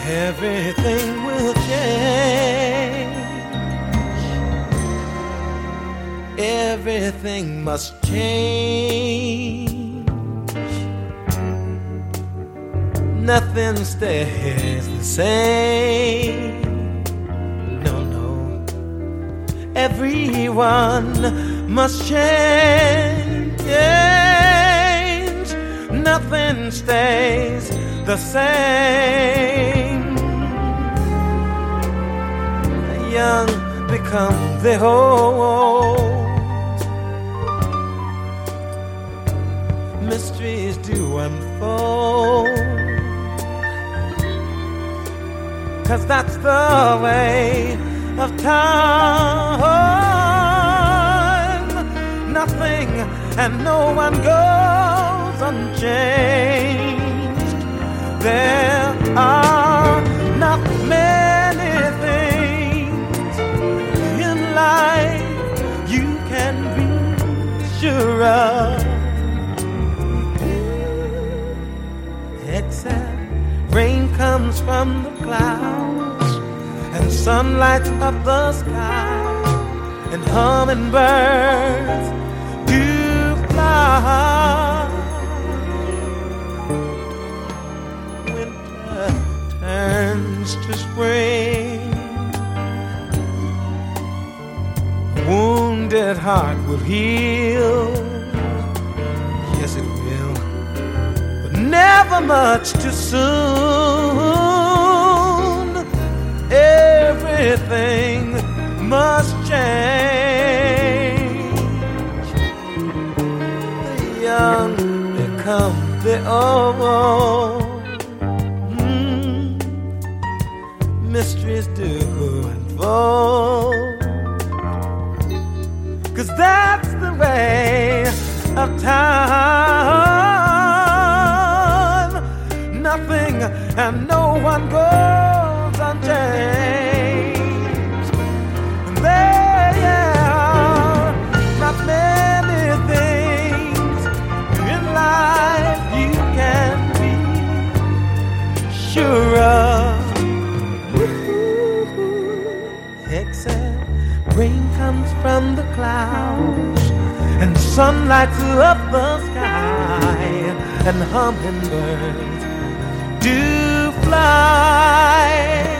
everything will change. Everything must change. Nothing stays the same. No, no. Everyone must change. Nothing stays the same. The young become the old. Mysteries do unfold. 'Cause that's the way of time. Nothing and no one goes unchanged. There are not many things in life you can be sure of, except rain comes from the clouds and sun lights up the sky, and hummingbirds do fly. Winter turns to spring. A wounded heart will heal. Yes, it will. But never much too soon. Everything must change. The young become the old. Mysteries do unfold. 'Cause that's the way of time. Nothing and no one goes unchanged. And there are not many things in life you can be sure of, except rain comes from the clouds and sun lights up the sky, and hummingbirds do fly.